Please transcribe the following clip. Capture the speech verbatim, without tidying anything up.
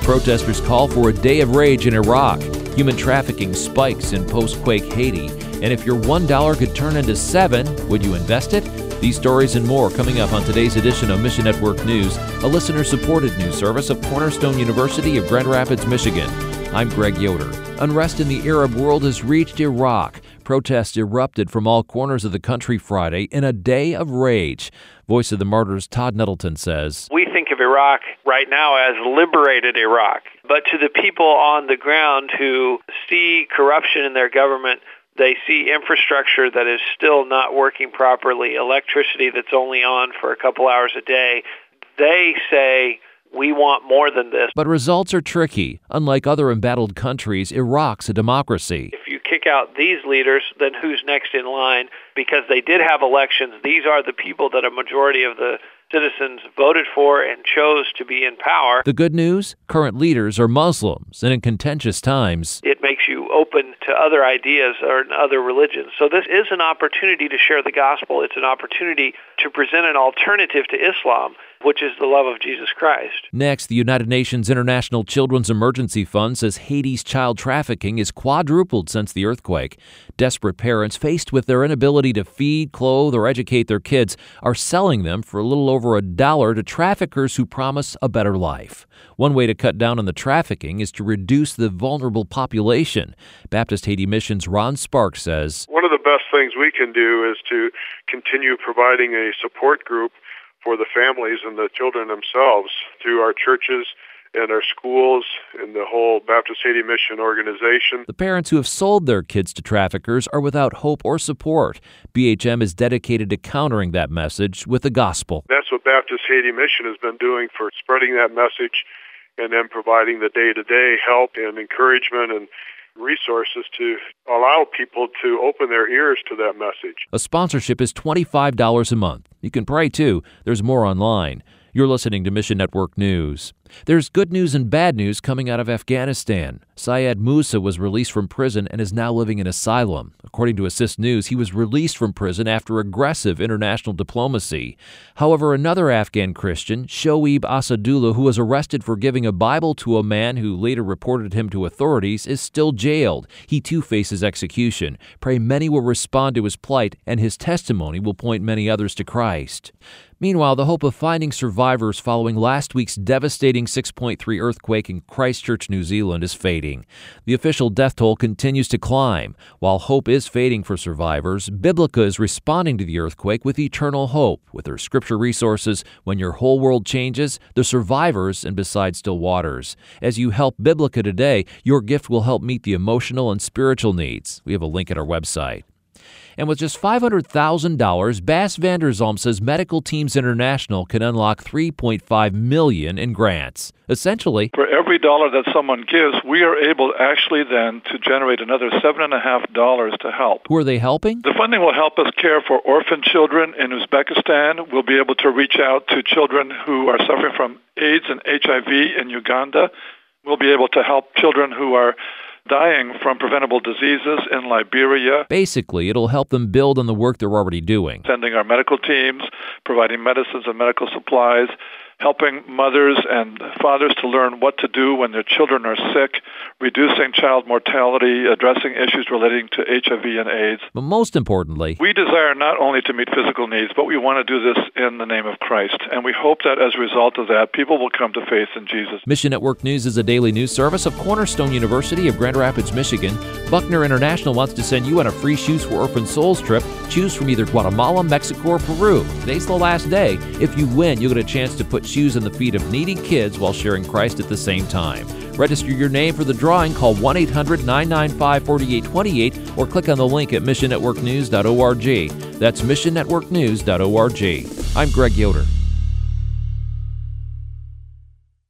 Protesters call for a day of rage in Iraq. Human trafficking spikes in post-quake Haiti. And if your one dollar could turn into seven, would you invest it? These stories and more coming up on today's edition of Mission Network News, a listener-supported news service of Cornerstone University of Grand Rapids, Michigan. I'm Greg Yoder. Unrest in the Arab world has reached Iraq. Protests erupted from all corners of the country Friday in a day of rage. Voice of the Martyrs Todd Nettleton says, "We think of Iraq right now as liberated Iraq. But to the people on the ground who see corruption in their government, they see infrastructure that is still not working properly, electricity that's only on for a couple hours a day, they say, we want more than this." But results are tricky. Unlike other embattled countries, Iraq's a democracy. If you kick out these leaders, then who's next in line? Because they did have elections. These are the people that a majority of the citizens voted for and chose to be in power. The good news? Current leaders are Muslims, and in contentious times, it makes you open to other ideas or other religions. So this is an opportunity to share the gospel. It's an opportunity to present an alternative to Islam, which is the love of Jesus Christ. Next, the United Nations International Children's Emergency Fund says Haiti's child trafficking is quadrupled since the earthquake. Desperate parents, faced with their inability to feed, clothe, or educate their kids, are selling them for a little over a dollar to traffickers who promise a better life. One way to cut down on the trafficking is to reduce the vulnerable population. Baptist Haiti Mission's Ron Spark says, "One of the best things we can do is to continue providing a support group for the families and the children themselves through our churches and our schools and the whole Baptist Haiti Mission organization." The parents who have sold their kids to traffickers are without hope or support. B H M is dedicated to countering that message with the gospel. That's what Baptist Haiti Mission has been doing, for spreading that message and then providing the day-to-day help and encouragement and resources to allow people to open their ears to that message. A sponsorship is twenty-five dollars a month. You can pray too. There's more online. You're listening to Mission Network News. There's good news and bad news coming out of Afghanistan. Syed Musa was released from prison and is now living in asylum. According to Assist News, he was released from prison after aggressive international diplomacy. However, another Afghan Christian, Shoaib Asadullah, who was arrested for giving a Bible to a man who later reported him to authorities, is still jailed. He too faces execution. Pray many will respond to his plight, and his testimony will point many others to Christ. Meanwhile, the hope of finding survivors following last week's devastating six point three earthquake in Christchurch, New Zealand, is fading. The official death toll continues to climb. While hope is fading for survivors, Biblica is responding to the earthquake with eternal hope. With her scripture resources, When Your Whole World Changes, The Survivors, and Beside Still Waters. As you help Biblica today, your gift will help meet the emotional and spiritual needs. We have a link at our website. And with just five hundred thousand dollars, Bas van der Zalm says Medical Teams International can unlock three point five million dollars in grants. Essentially, for every dollar that someone gives, we are able actually then to generate another seven and a half dollars to help. Who are they helping? The funding will help us care for orphan children in Uzbekistan. We'll be able to reach out to children who are suffering from AIDS and H I V in Uganda. We'll be able to help children who are dying from preventable diseases in Liberia. Basically, it'll help them build on the work they're already doing. Sending our medical teams, providing medicines and medical supplies, helping mothers and fathers to learn what to do when their children are sick, reducing child mortality, addressing issues relating to H I V and AIDS. But most importantly, we desire not only to meet physical needs, but we want to do this in the name of Christ. And we hope that as a result of that, people will come to faith in Jesus. Mission Network News is a daily news service of Cornerstone University of Grand Rapids, Michigan. Buckner International wants to send you on a free Shoes for Orphan Souls trip. Choose from either Guatemala, Mexico, or Peru. Today's the last day. If you win, you'll get a chance to put shoes in the feet of needy kids while sharing Christ at the same time. Register your name for the drawing. Call one eight hundred nine nine five four eight two eight or click on the link at mission network news dot org. That's mission network news dot org. I'm Greg Yoder.